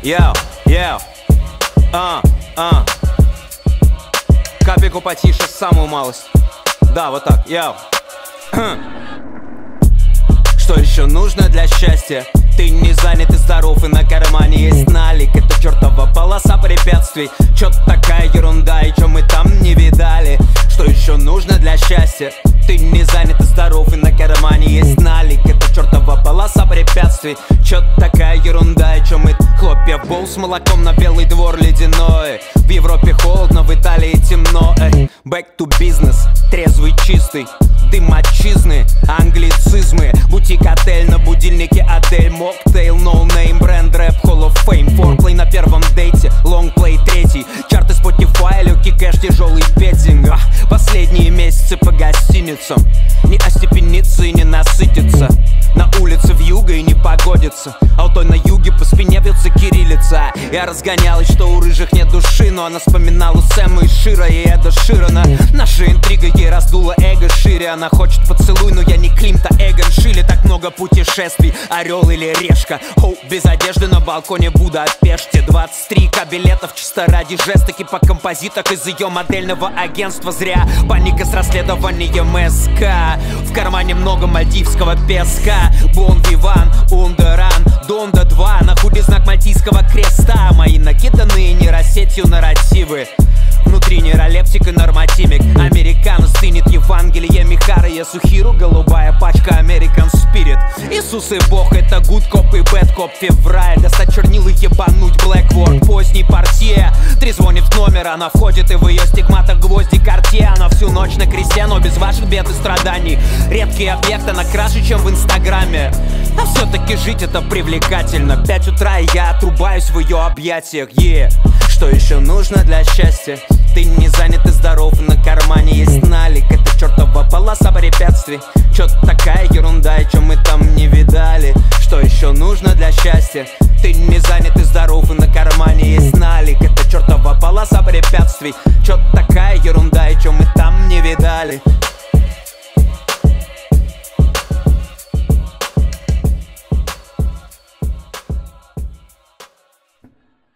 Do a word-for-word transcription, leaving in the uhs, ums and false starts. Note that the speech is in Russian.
Йоу, йоу, а, а. Капельку потише, самую малость. Да, вот так, йоу. Что еще нужно для счастья? Ты не занят и здоров, и на кармане есть налик. Это чертова полоса препятствий. Чё-то такая ерунда, и чё мы там не видали. Что еще нужно для счастья? Ты не занят и здоров, и на кармане есть налик. Это чертова полоса препятствий. Чё-то такая ерунда, и чё мы... Хлопья в боул с молоком на белый двор ледяной. В Европе холодно, в Италии темно. Эй, back to business, трезвый, чистый. Дым отчизны, англицизмы. Бутик, отель, на будильнике Адель. Моктейл, ноунейм, бренд, рэп, Hall of Fame. Форплей на первом дейте, лонгплей третий. Чарты Spotify, легкий кэш, тяжелый петинг. Ах, последние месяцы по гостиницам. Не остепениться и не насытиться. На улице вьюга и не погодится. Алтой на юге, по спине бьется кириллица. Я разгонялась, что у рыжих нет души, но она вспоминала Сэма и Шира и Эда Ширана. Наша интрига ей раздула эго шире. Она хочет поцелуй, но я не Климта Эгон Шиле. Так много путешествий, орел или решка. Оу, без одежды на балконе Будапеште. Двадцать три ка билетов чисто ради жестаки по композитах из ее модельного агентства. Зря паника с расследованием СК. В кармане много мальдивского песка. Бон Виван, Ундеран, Донда два. На худе знак мальтийского креста. Мои накиданные нейросетью нарративы. Внутри нейролептик и нормативик. Американо стынет Евангелие Михара Ясухиру. Голубая пачка American Spirit. Иисус и Бог, это good cop и bad cop. Февраль, достать чернил и ебануть Blackboard. Поздний портье, трезвонит в номер. Она входит и в ее стигматах гвозди Картье. Она всю ночь на кресте, но без ваших бед и страданий. Редкий объект, она краше, чем в инстаграме. А все-таки жить это привлекательно. Пять утра и я отрубаюсь в ее объятиях. Yeah. Что еще нужно для счастья? Ты не занят и здоров, и на кармане есть налик. Это чертова полоса препятствий. Чё-то такая ерунда, и чё мы там не видали. Что еще нужно для счастья? Ты не занят и здоров, и на кармане есть налик. Это чертова полоса препятствий. Чё-то такая ерунда, и чё мы там не видали.